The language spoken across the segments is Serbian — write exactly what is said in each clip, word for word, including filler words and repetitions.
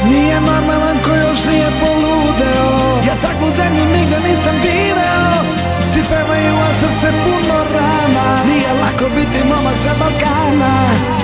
Nije normalan ko još nije poludeo. Ja takvu zemlju nigde nisam video. Svi pevaju, a srce puno rana. Nije lako biti momak sa Balkana.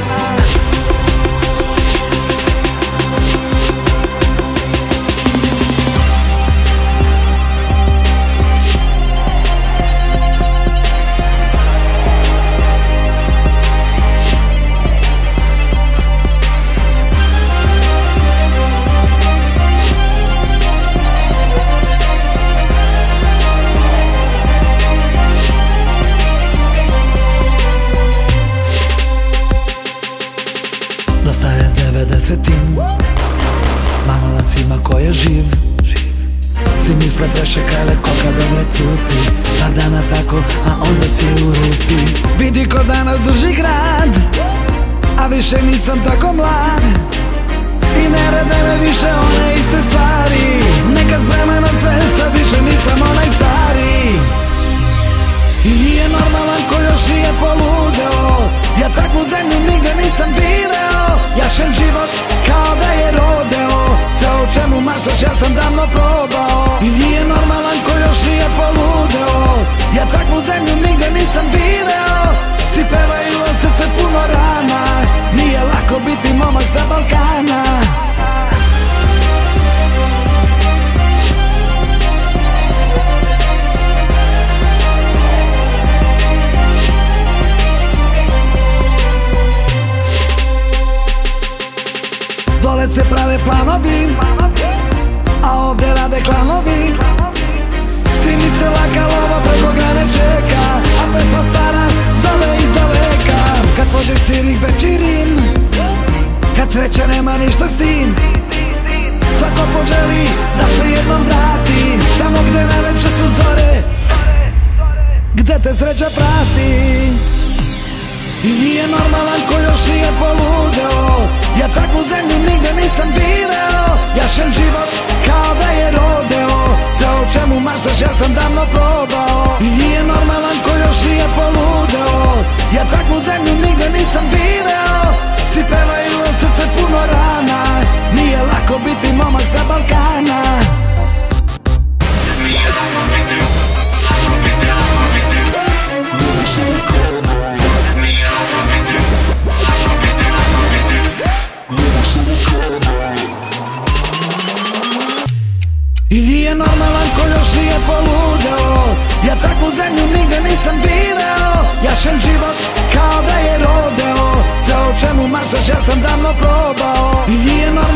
Dosta je zebe desetin, manolan svima ko je živ. Svi misle prešekale koka dobre cupi. Par dana tako, a onda si u rupi. Vidi ko danas duži grad, a više nisam tako mlad. I ne rade me više one iste stvari. Nekad s vremenom sve, sad više nisam onaj stari. I nije normalan ko još nije poludeo. Ja takvu zemlju nigde nisam video. Jašem život kao da je rodeo. Sve o čemu maštaš ja sam davno probao. I nije normalan ko još nije poludeo. Ja takvu zemlju nigde nisam video. Svi pevaju, a srce puno rana. Nije lako biti momak sa Balkana. Dole se prave planovi, a ovde rade klanovi. Svi misle laka lova preko grane čeka, a pesma stara zove iz daleka. Kad pođeš Cirih, Beč i Rim, kad sreća nema ništa s tim. Svako poželi da se jednom vrati tamo gde najlepše su zore, gde te sreća prati. I nije normalan ko još nije poludeo. Ja takvu zemlju nigde nisam video. Jašem život kao da je rodeo. Sve o čemu maštaš ja sam davno probao. I nije normalan ko još nije poludeo. Ja takvu zemlju nigde nisam video. Svi pevaju, a srce puno rana. Nije lako biti momak sa Balkana. I nije normalan ko još nije poludeo. Ja takvu zemlju nigde nisam video. Jašem život kao da je rodeo. Sve o čemu maštaš ja sam davno probao. I nije normalan